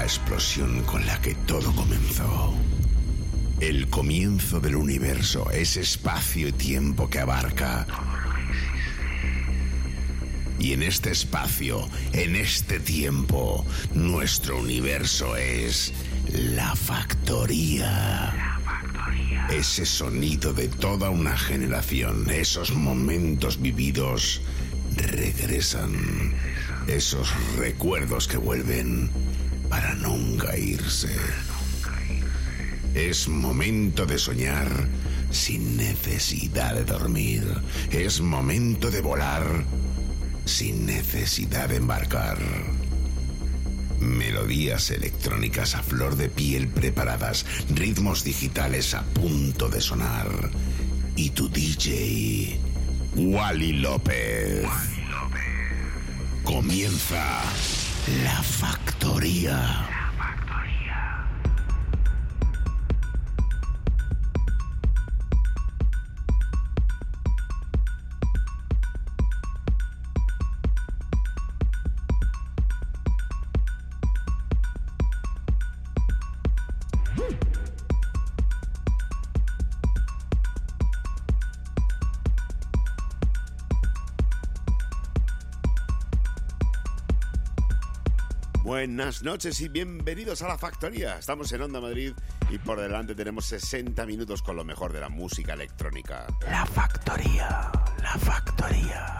la explosión con la que todo comenzó. El comienzo del universo, ese espacio y tiempo que abarca. Y en este espacio, en este tiempo, nuestro universo es la factoría. Ese sonido de toda una generación, esos momentos vividos regresan. Esos recuerdos que vuelven para nunca irse. Es momento de soñar sin necesidad de dormir. Es momento de volar sin necesidad de embarcar. Melodías electrónicas a flor de piel preparadas, ritmos digitales a punto de sonar. Y tu DJ, Wally López. Comienza La Factoría. Buenas noches y bienvenidos a La Factoría. Estamos en Onda Madrid y por delante tenemos 60 minutos con lo mejor de la música electrónica. La Factoría, La Factoría.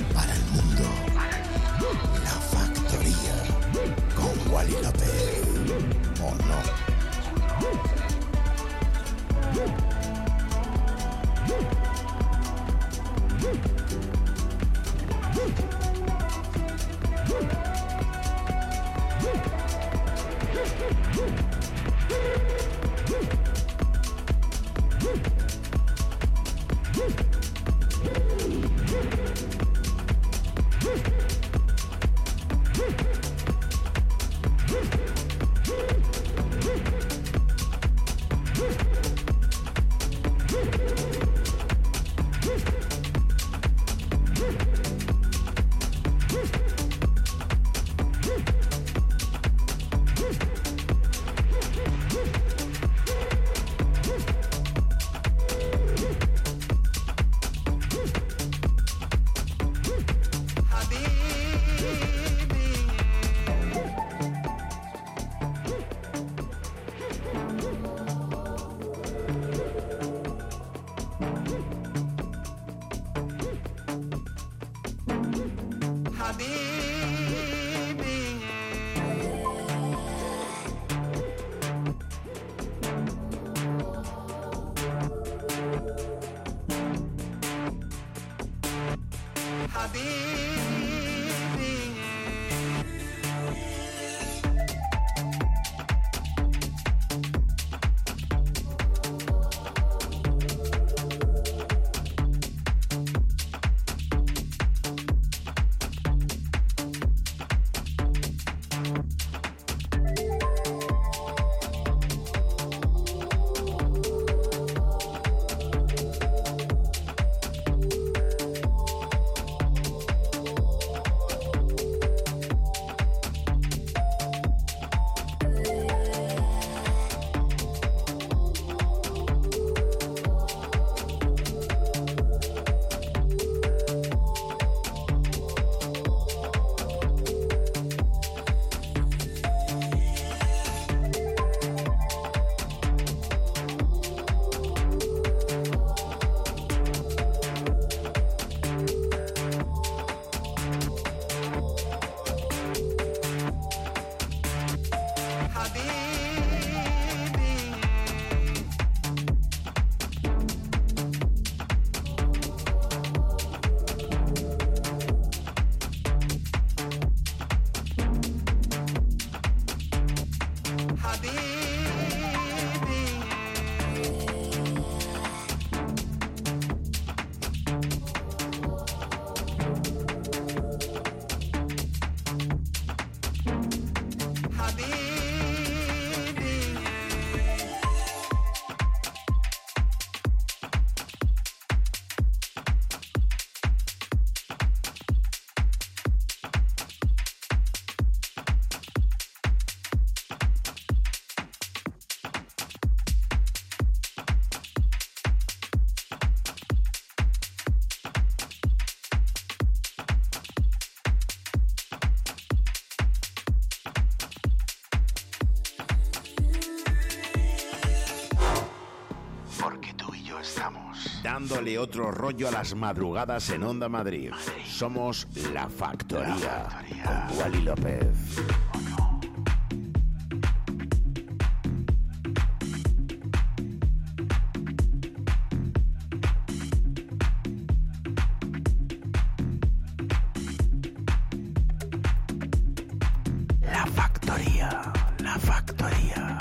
para el mundo. La Factoría con Wally López. ¿O no? Dándole otro rollo a las madrugadas en Onda Madrid. Somos La Factoría, con Wally López. La Factoría, La Factoría.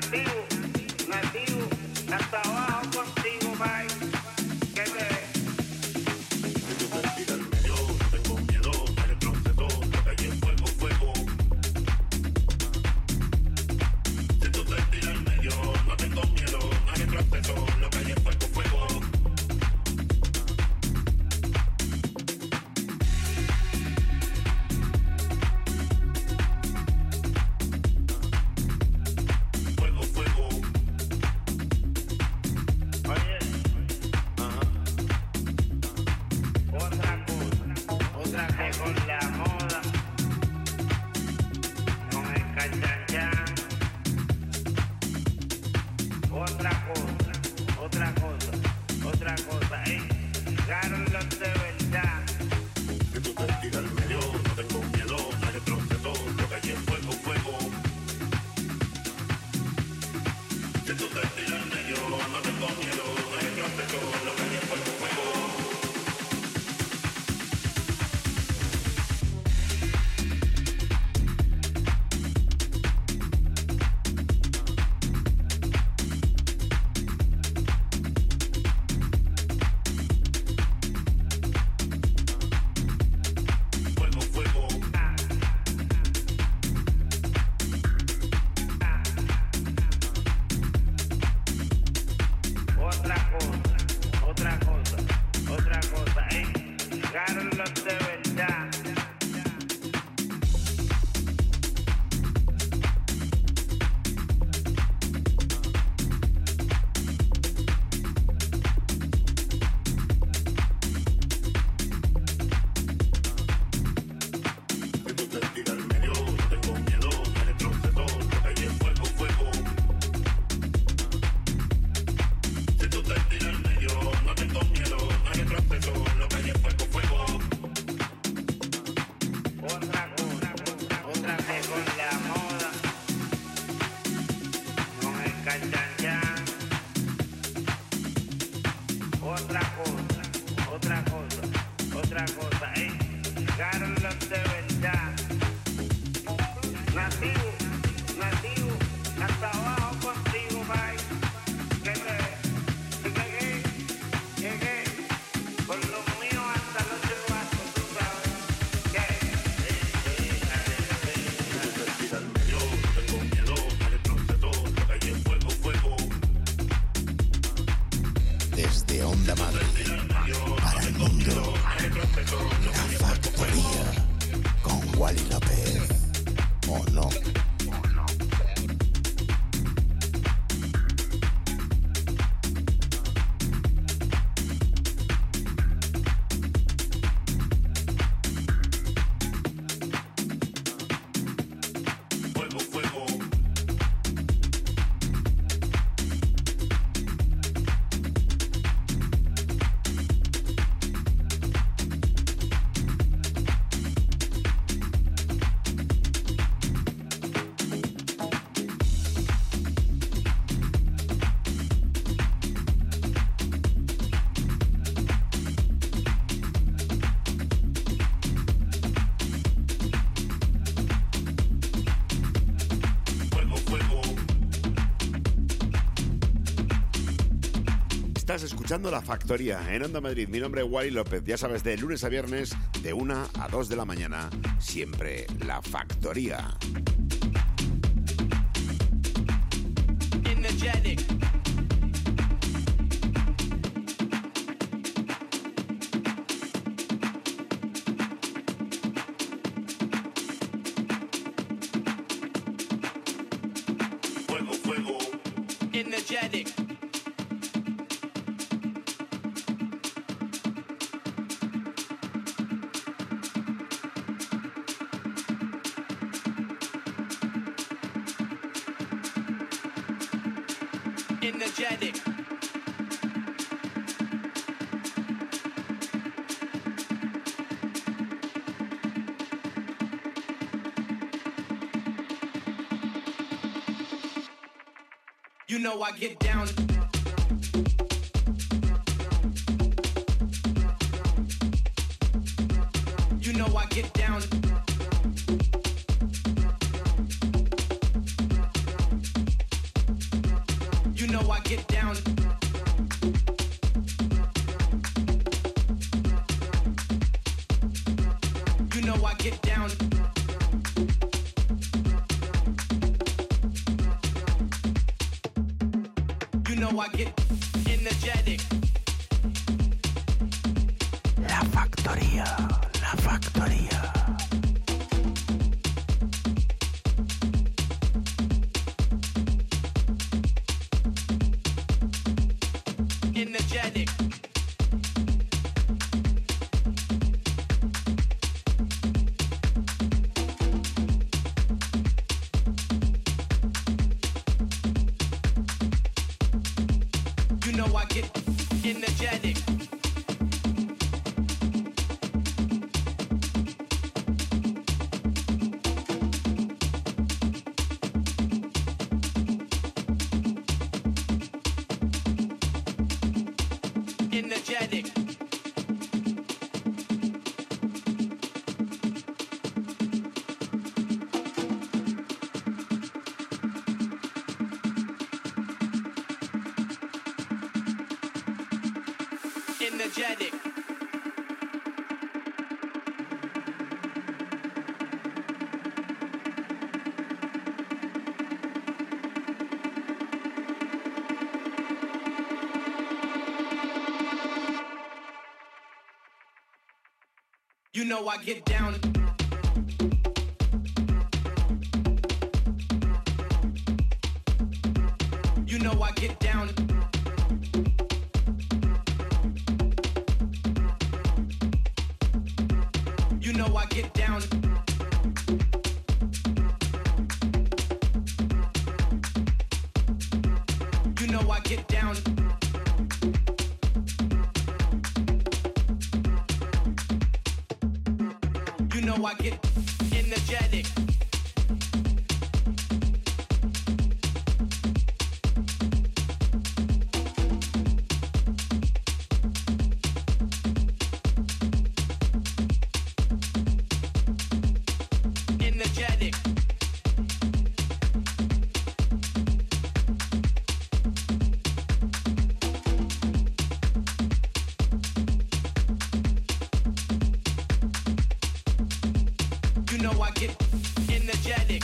Estás escuchando La Factoría en Onda Madrid. Mi nombre es Wally López. Ya sabes, de lunes a viernes, de 1 a 2 de la mañana. Siempre La Factoría. Energetic. Fuego, fuego. Energetic. Energetic. You know I get down. You know I get down. know I get down. You know I get energetic. La factoría, la factoría. Energetic. You know I get energetic. Energetic. Energetic. You know I get down. You know I get down. You know I get down. You know I get down. You know I get energetic. Energetic. You know I get energetic.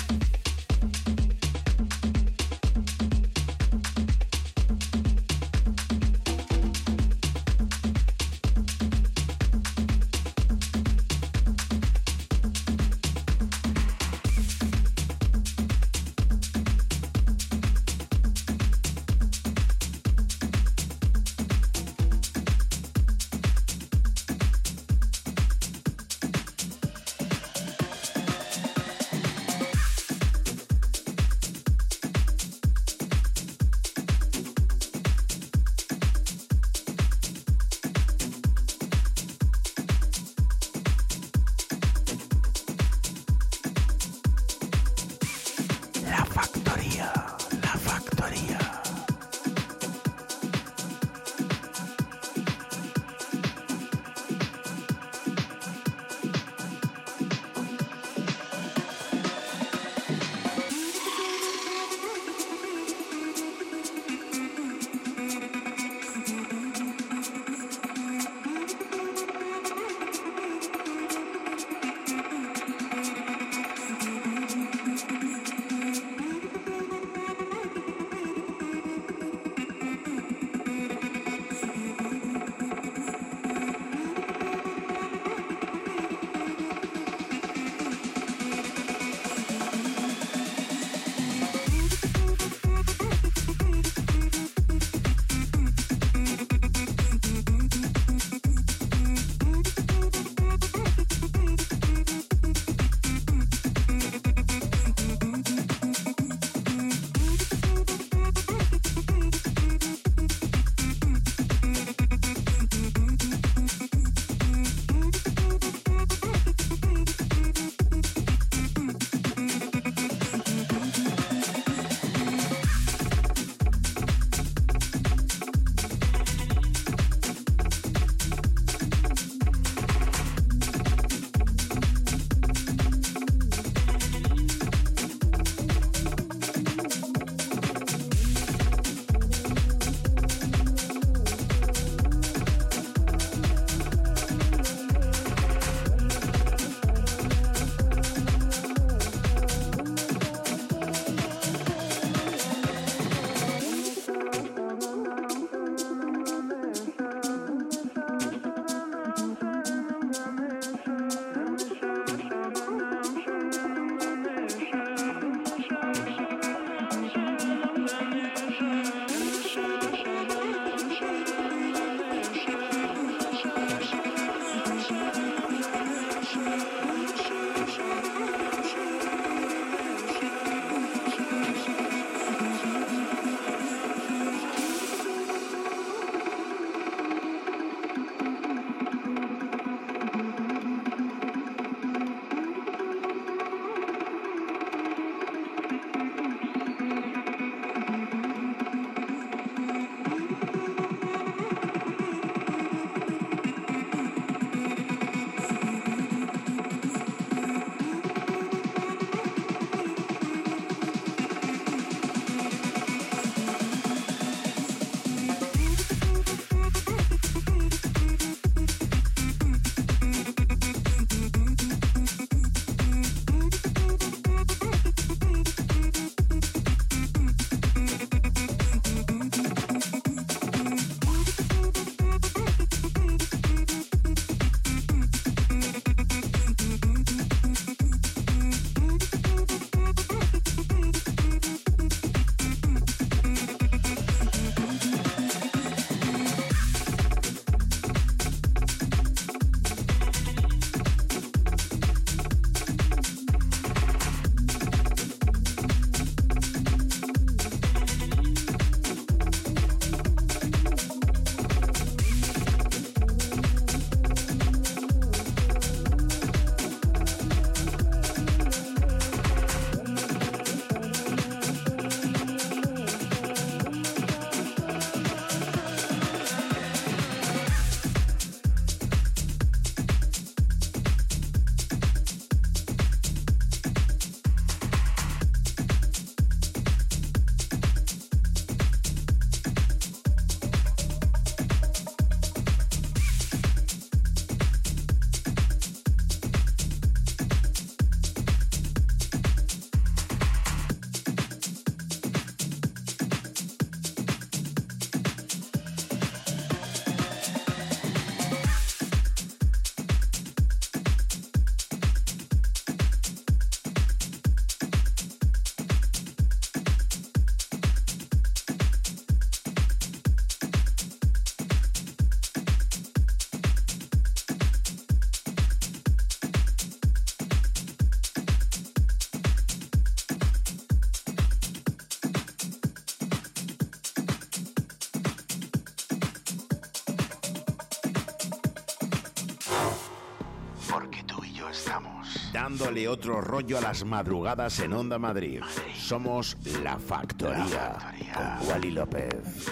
dándole otro rollo a las madrugadas en Onda Madrid. Somos La Factoría, con Wally López.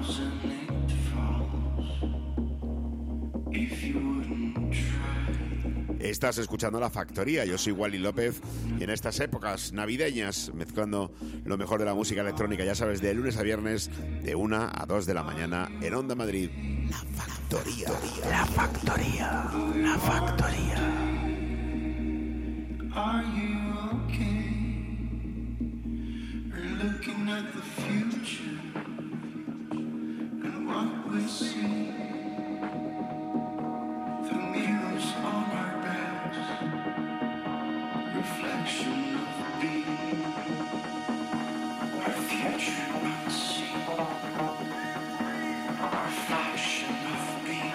Estás escuchando La Factoría, yo soy Wally López y en estas épocas navideñas mezclando lo mejor de la música electrónica, ya sabes, de lunes a viernes de 1 a 2 de la mañana en Onda Madrid. La Factoría. La Factoría. La Factoría. Are you okay? Looking at the future and what we see. The mirrors on our beds, reflection of being. Our future unseen, our fashion of being.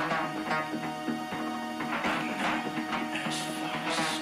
Unknown as false.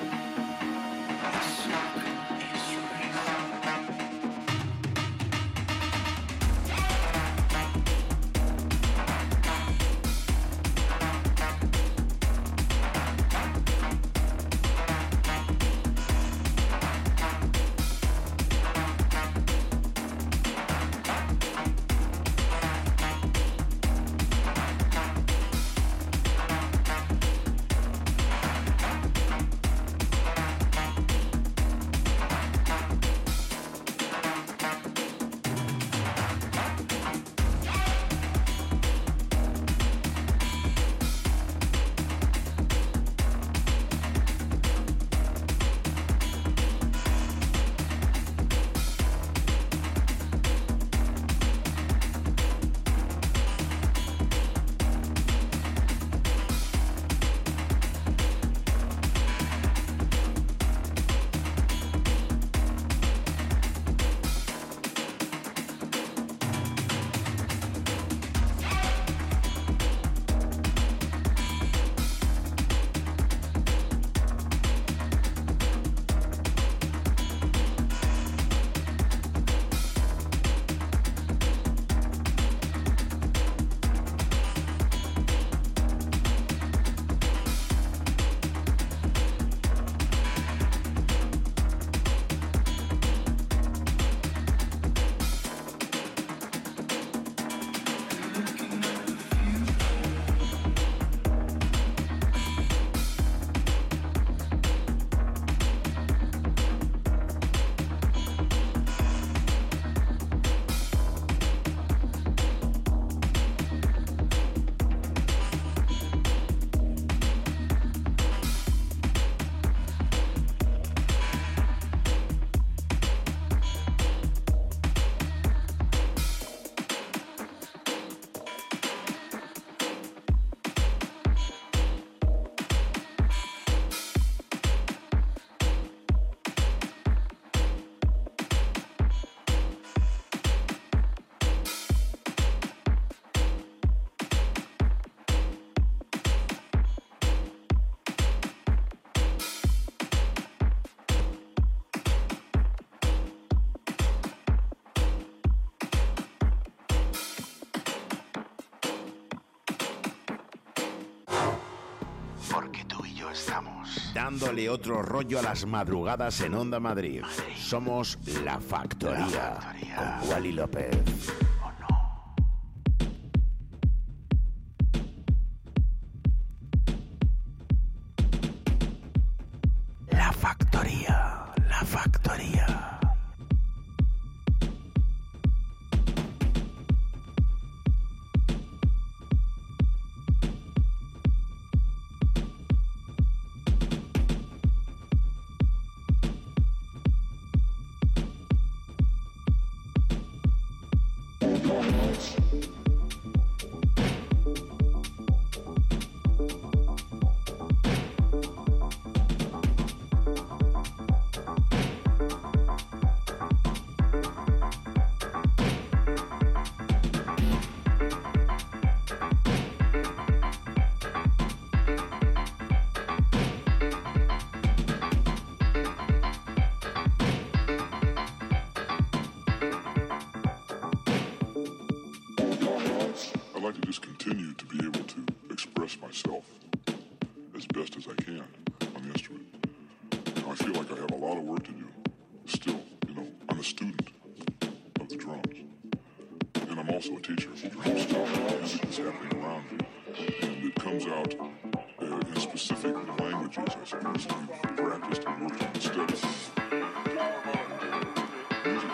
Dándole otro rollo a las madrugadas en Onda Madrid. Somos La Factoría, con Wally López. La Factoría, La Factoría. also a teacher. Most music is happening around you, and it comes out in specific languages, I suppose, that you've practiced and worked on instead of music.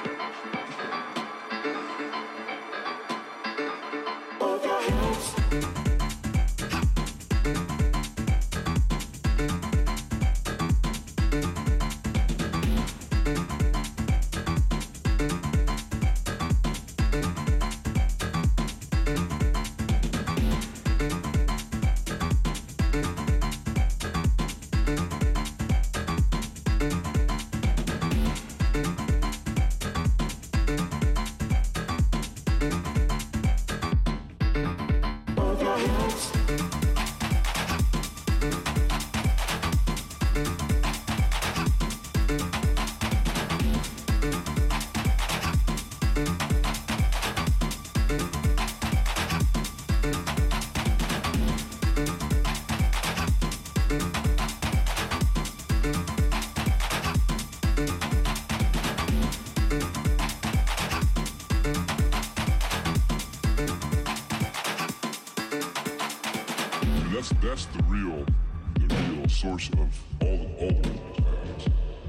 That's the real source of all the patterns.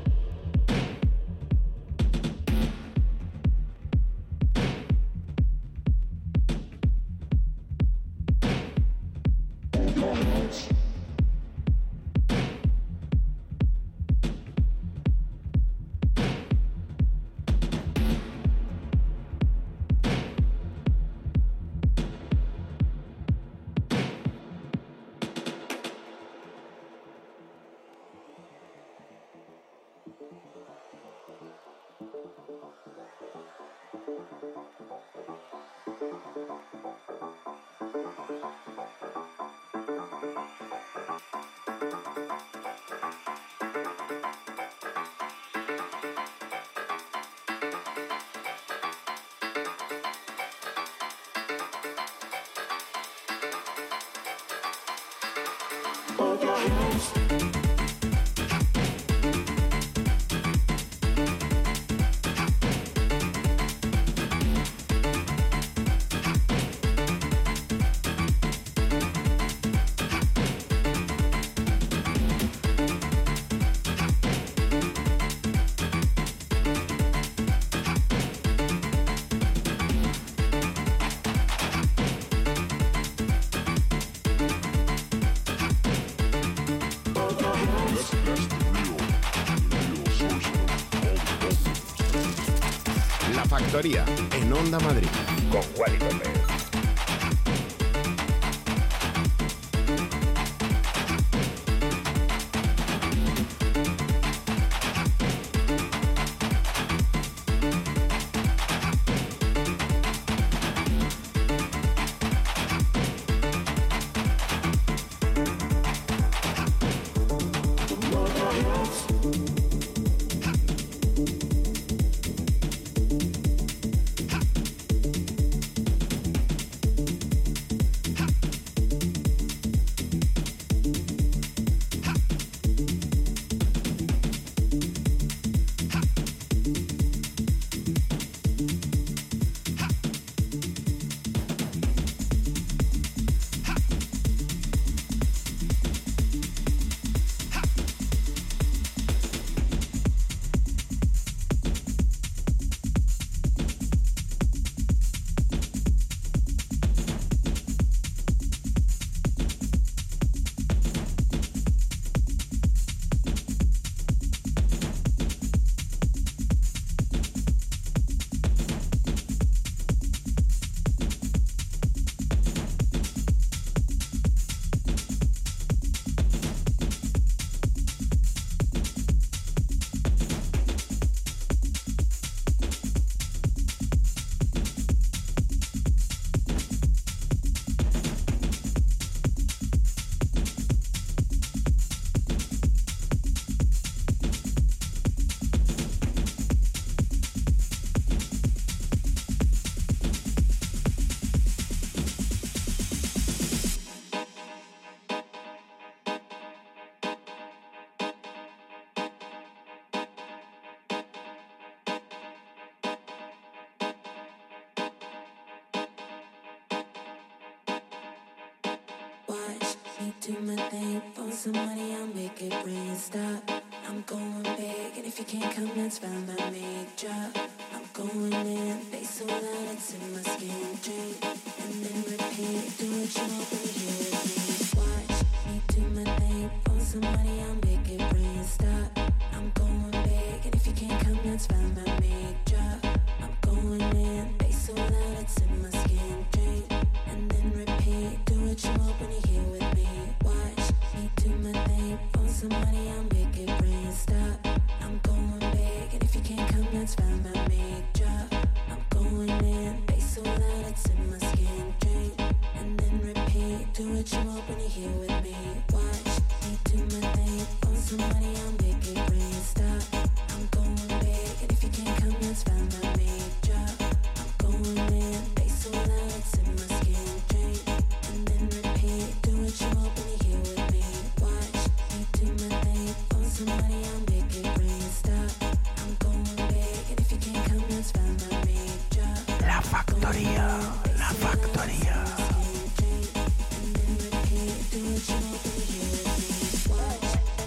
Factoría en Onda Madrid con Wally López. do my thing for some money, I'll make it rain. Stop, I'm going big, and if you can't come, that's fine by me. Drop, I'm going in, bass so loud it's in my skin. Drink, and then repeat, do what you want when you're here with me. Watch me do my thing for some money, I'll make it rain. Stop, I'm going big, and if you can't come, that's fine by me. Drop, I'm going in, bass so loud it's in my skin. Drink, and then repeat, do what you want when you're here with me. Watch me do my thing for some money, I'll make it rain. Stop, I'm going big, and if you can't come, that's fine by me. Drop, I'm going in, bass so loud it's in my skin. Drink, and then repeat, do what you want when you're here with me. Watch me do my thing for some money, I'll make it rain. Stop, I'm going big, and if you can't come, that's fine by me. Drop, I'm going in, bass so loud it's in my skin. Drink, and then repeat, do what you want when you're here with me. Watch me do my thing for some money, I'll make it rain. Stop, I'm going big, and if you can't come, that's fine by me. Drop, La Factoría, La Factoría. and then repeat, do what you want when you're here with me. Watch.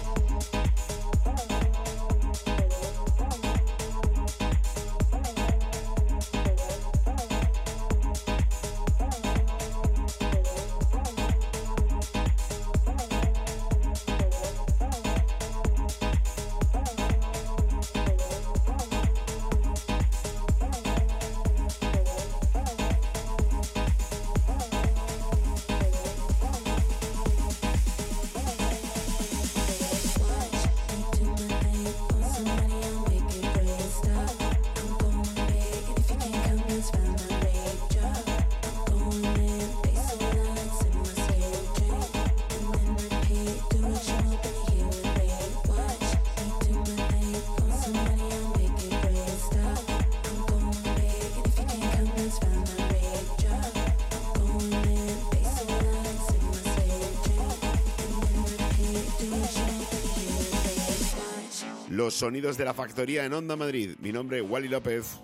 Los sonidos de La Factoría en Onda Madrid. Mi nombre es Wally López.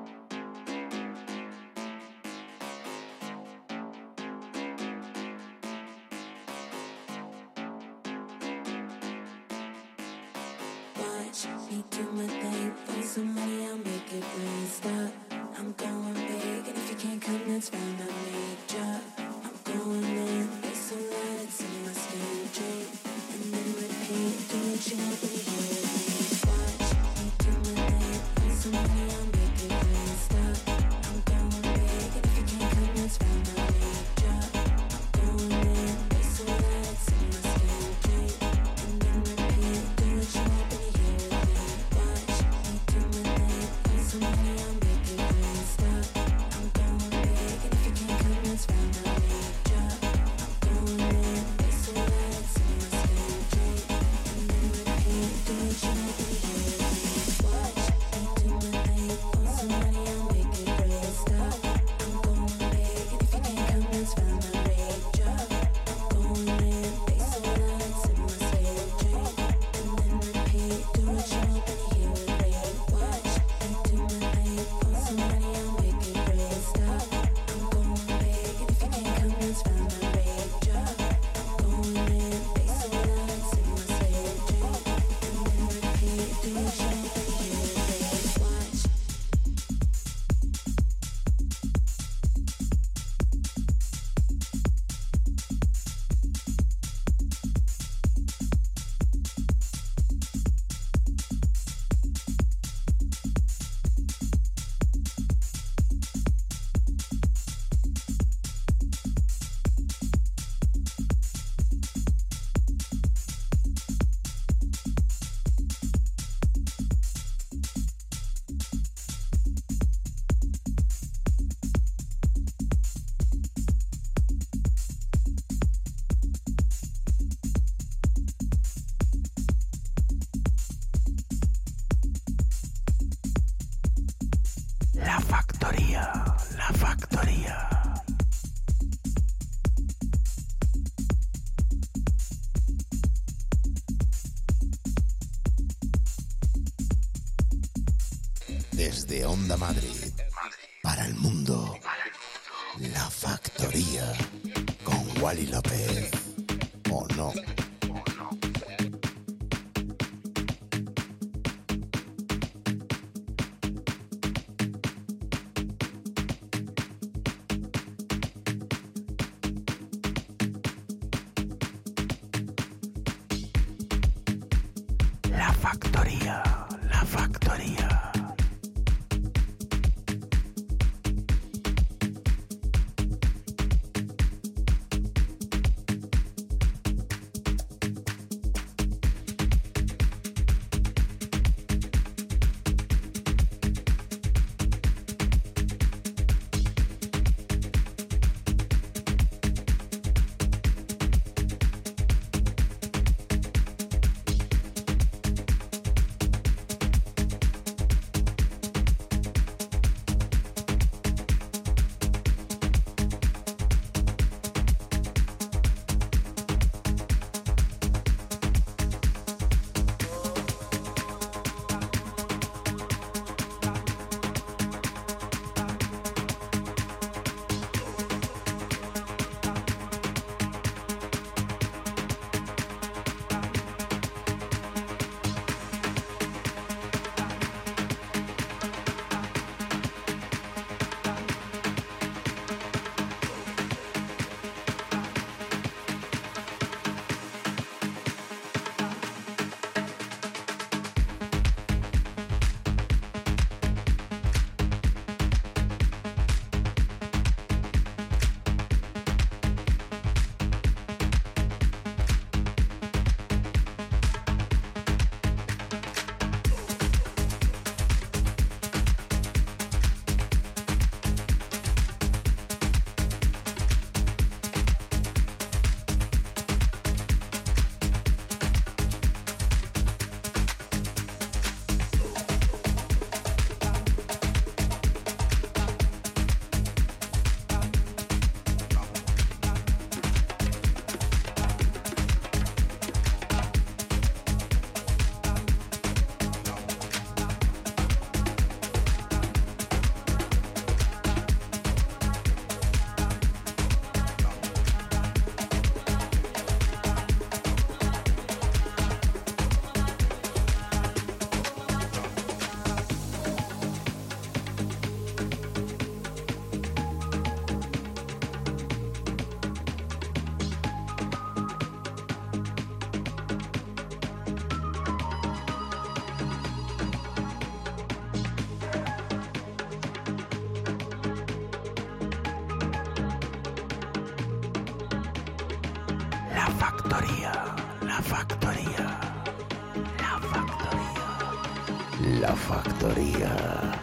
Watch me do my thing for some money, I'll make it rain. Stop, I'm going big, and if you can't come, that's fine by me. Drop, I'm going in, bass so loud it's in my skin. Drink, and then repeat, do what you want when you're here with me. Watch me do my thing for some money, I'll make it rain. Stop, I'm going big, and if you can't come, that's fine by me. Drop, I'm going in, bass so loud it's in my skin. Drink, and then repeat, do what you want when you're here with me. Watch me do my thing for some money, I'll make it rain. Stop, I'm going big, and if you can't come, that's fine by me. Drop, I'm going in, bass so loud it's in my skin. Drink, and then repeat, do what you want when you're here with me. Watch me do my thing for some money, I'll make it rain. Stop, I'm going big, and if you can't come, that's fine by me. Drop, I'm going in, bass so loud it's in my skin. Drink, and then repeat, do what you want when you're here with me. Watch me do my thing for some money, I'll make it rain. Stop, I'm going big, and if you can't come, that's fine by me. Drop, I'm going in, bass so loud it's in my skin. Drink, and then repeat, do what you want when you're here with me. Watch. La Factoría, La Factoría. Desde Onda Madrid, para el mundo, La Factoría, con Wally López. o no. La factoría, la factoría. La factoría, la factoría, la factoría, la factoría.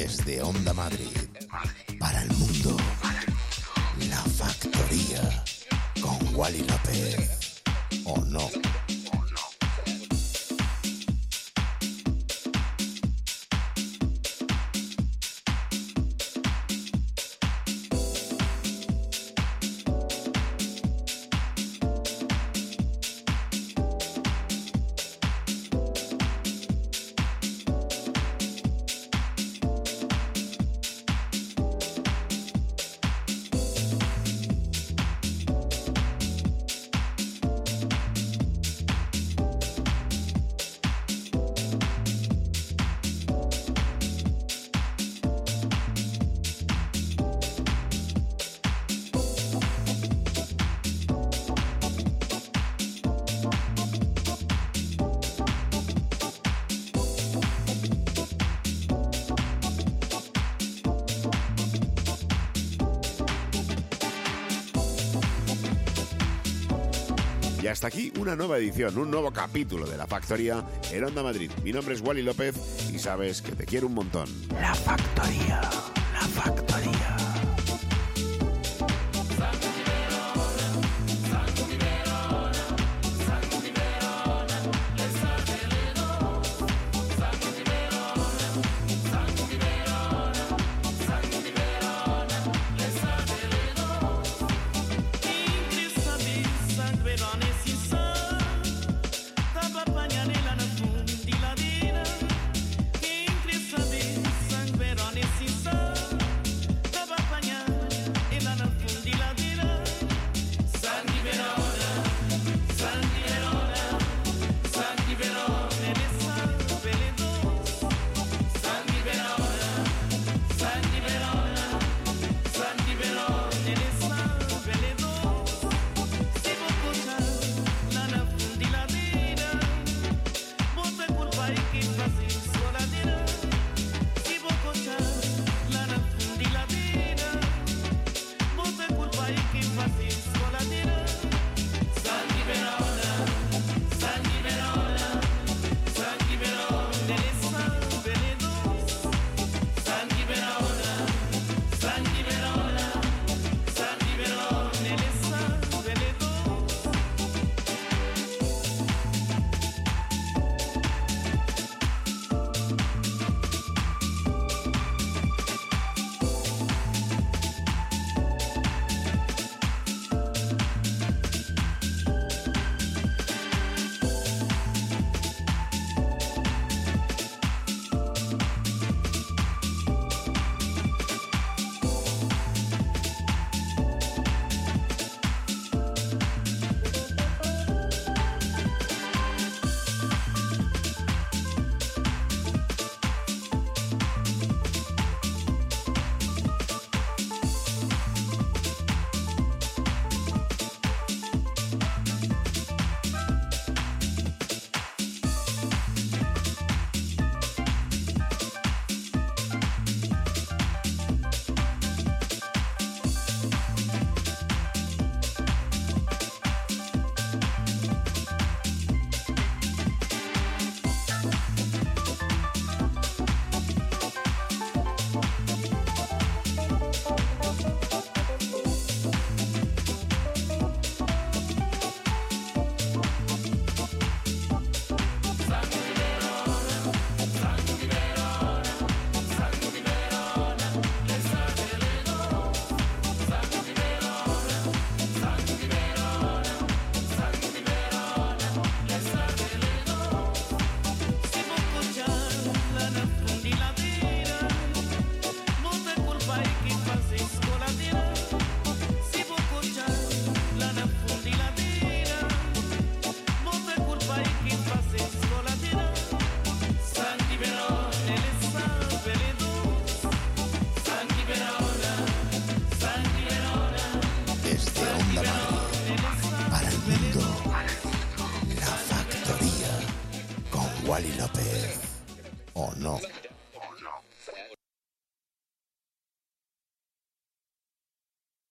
Desde Onda Madrid, para el mundo, La Factoría, con Wally López, ¿o no? Y hasta aquí una nueva edición, un nuevo capítulo de La Factoría en Onda Madrid. Mi nombre es Wally López y sabes que te quiero un montón. La Factoría, La Factoría. Wally López, ¿o no?